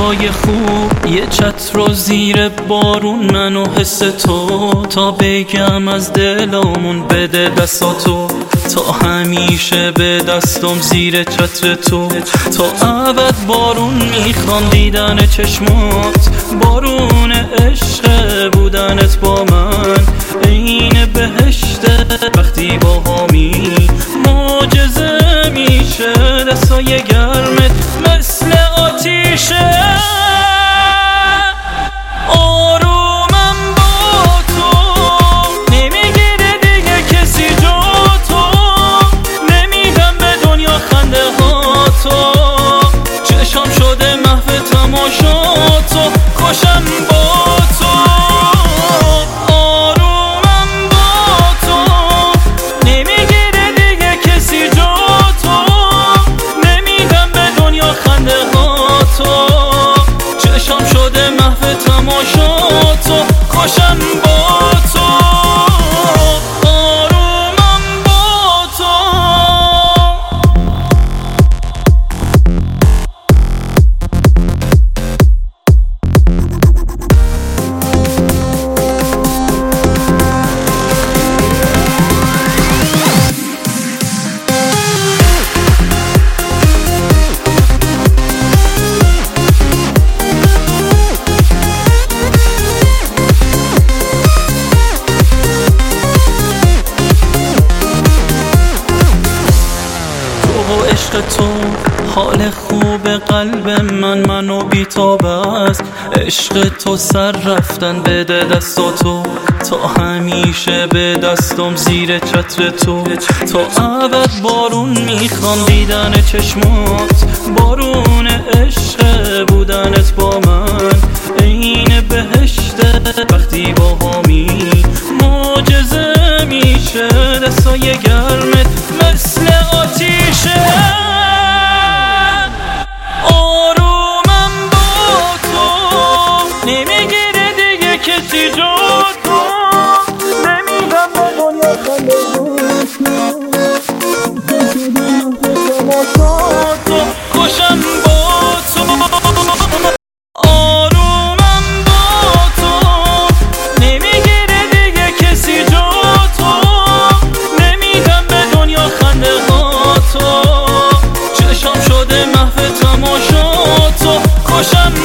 شبای خوب یه چتر زیر بارون، من و حس تو تا بگم از دلمون بده دستاتو. تا همیشه به دستم زیر چتر تو، تا ابد بارون میخوام دیدن چشمات، بارون عشق بودنت با من عین بهشته. وقتی با همی معجزه میشه، دستای گرمت مثل آتیشه. آرومم با تو، نمیگیره دیگه کسی جا تو، نمیدم به دنیا خنده ها تو، چشم شده محو تماشا تو، خوشم با تو. آرومم با تو، نمیگیره دیگه کسی جا تو، نمیدم به دنیا خنده ها تو، چشم شده محو تماشا تو، خوشم با تو. آرومم با تو. عشق تو حال خوب قلب منو بیتاب است. عشق تو سر رفتن بده دستاتو، تا همیشه به دستم زیر چتر تو، تا ابد بارون میخوام دیدن چشمات، بارون عشق بودنت با من عین بهشته. وقتی با همی معجزه میشه، دستای گرمت مثل آتیشه. آرومم با تو، نمیگیره دیگه کسی جا تو، نمیدم به دنیا خنده خوشم با تو. آرومم با تو، نمیگیره دیگه کسی جا تو، نمیدم به دنیا خنده ها تو، چشم شده محو تماشا تو، خوشم